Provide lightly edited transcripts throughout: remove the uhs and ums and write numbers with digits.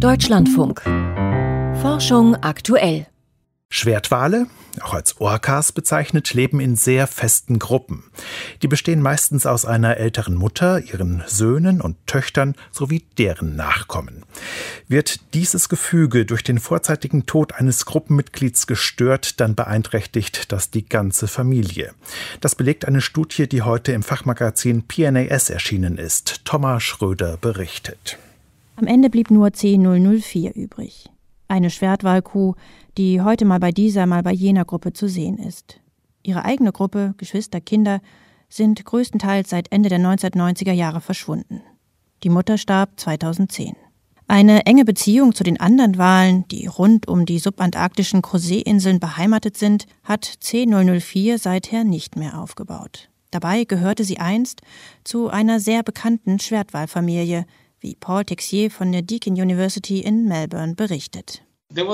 Deutschlandfunk. Forschung aktuell. Schwertwale, auch als Orcas bezeichnet, leben in sehr festen Gruppen. Die bestehen meistens aus einer älteren Mutter, ihren Söhnen und Töchtern sowie deren Nachkommen. Wird dieses Gefüge durch den vorzeitigen Tod eines Gruppenmitglieds gestört, dann beeinträchtigt das die ganze Familie. Das belegt eine Studie, die heute im Fachmagazin PNAS erschienen ist. Thomas Schröder berichtet. Am Ende blieb nur C004 übrig. Eine Schwertwalkuh, die heute mal bei dieser, mal bei jener Gruppe zu sehen ist. Ihre eigene Gruppe, Geschwister, Kinder, sind größtenteils seit Ende der 1990er Jahre verschwunden. Die Mutter starb 2010. Eine enge Beziehung zu den anderen Walen, die rund um die subantarktischen Crozet-Inseln beheimatet sind, hat C004 seither nicht mehr aufgebaut. Dabei gehörte sie einst zu einer sehr bekannten Schwertwalfamilie, wie Paul Texier von der Deakin University in Melbourne berichtet.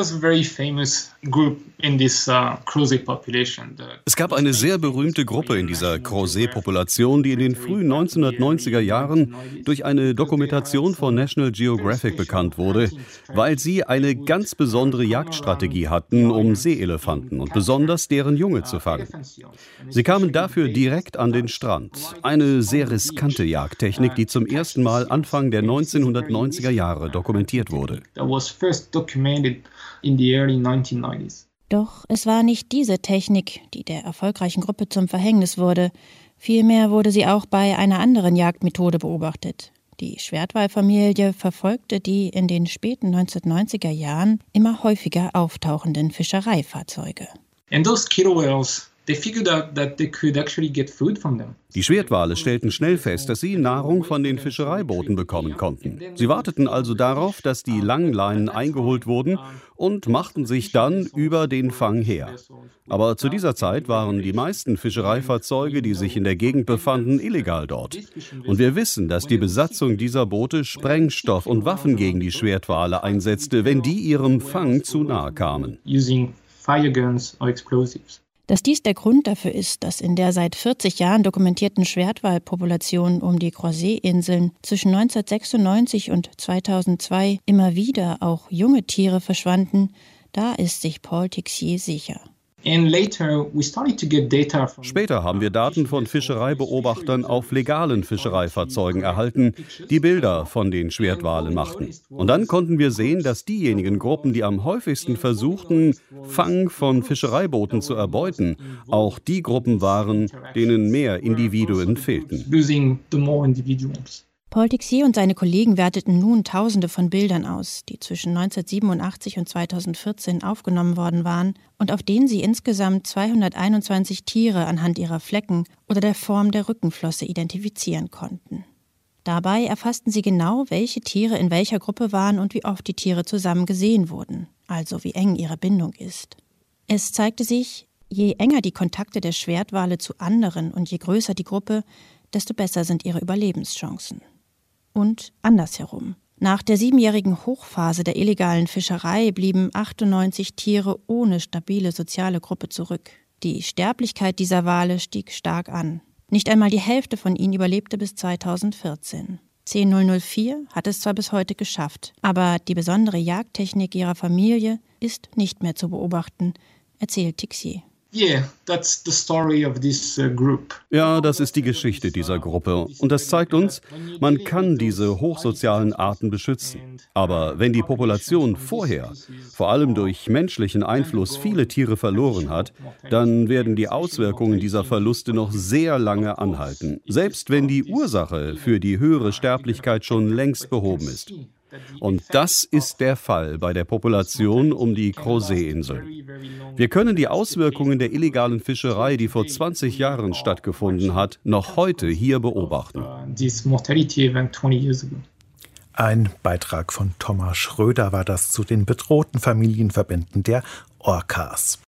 Es gab eine sehr berühmte Gruppe in dieser Crozet-Population, die in den frühen 1990er Jahren durch eine Dokumentation von National Geographic bekannt wurde, weil sie eine ganz besondere Jagdstrategie hatten, um Seeelefanten und besonders deren Junge zu fangen. Sie kamen dafür direkt an den Strand. Eine sehr riskante Jagdtechnik, die zum ersten Mal Anfang der 1990er Jahre dokumentiert wurde. Doch es war nicht diese Technik, die der erfolgreichen Gruppe zum Verhängnis wurde. Vielmehr wurde sie auch bei einer anderen Jagdmethode beobachtet. Die Schwertwalfamilie verfolgte die in den späten 1990er Jahren immer häufiger auftauchenden Fischereifahrzeuge. Die Schwertwale stellten schnell fest, dass sie Nahrung von den Fischereibooten bekommen konnten. Sie warteten also darauf, dass die Langleinen eingeholt wurden und machten sich dann über den Fang her. Aber zu dieser Zeit waren die meisten Fischereifahrzeuge, die sich in der Gegend befanden, illegal dort. Und wir wissen, dass die Besatzung dieser Boote Sprengstoff und Waffen gegen die Schwertwale einsetzte, wenn die ihrem Fang zu nahe kamen. Dass dies der Grund dafür ist, dass in der seit 40 Jahren dokumentierten Schwertwalpopulation um die Crozet-Inseln zwischen 1996 und 2002 immer wieder auch junge Tiere verschwanden, da ist sich Paul Texier sicher. Später haben wir Daten von Fischereibeobachtern auf legalen Fischereifahrzeugen erhalten, die Bilder von den Schwertwalen machten. Und dann konnten wir sehen, dass diejenigen Gruppen, die am häufigsten versuchten, Fang von Fischereibooten zu erbeuten, auch die Gruppen waren, denen mehr Individuen fehlten. Paul Texier und seine Kollegen werteten nun Tausende von Bildern aus, die zwischen 1987 und 2014 aufgenommen worden waren und auf denen sie insgesamt 221 Tiere anhand ihrer Flecken oder der Form der Rückenflosse identifizieren konnten. Dabei erfassten sie genau, welche Tiere in welcher Gruppe waren und wie oft die Tiere zusammen gesehen wurden, also wie eng ihre Bindung ist. Es zeigte sich, je enger die Kontakte der Schwertwale zu anderen und je größer die Gruppe, desto besser sind ihre Überlebenschancen. Und andersherum. Nach der 7-jährigen Hochphase der illegalen Fischerei blieben 98 Tiere ohne stabile soziale Gruppe zurück. Die Sterblichkeit dieser Wale stieg stark an. Nicht einmal die Hälfte von ihnen überlebte bis 2014. C004 hat es zwar bis heute geschafft, aber die besondere Jagdtechnik ihrer Familie ist nicht mehr zu beobachten, erzählt Texier. Ja, das ist die Geschichte dieser Gruppe. Und das zeigt uns, man kann diese hochsozialen Arten beschützen. Aber wenn die Population vorher, vor allem durch menschlichen Einfluss, viele Tiere verloren hat, dann werden die Auswirkungen dieser Verluste noch sehr lange anhalten, selbst wenn die Ursache für die höhere Sterblichkeit schon längst behoben ist. Und das ist der Fall bei der Population um die Crozet-Inseln. Wir können die Auswirkungen der illegalen Fischerei, die vor 20 Jahren stattgefunden hat, noch heute hier beobachten. Ein Beitrag von Thomas Schröder war das zu den bedrohten Familienverbänden der Orcas.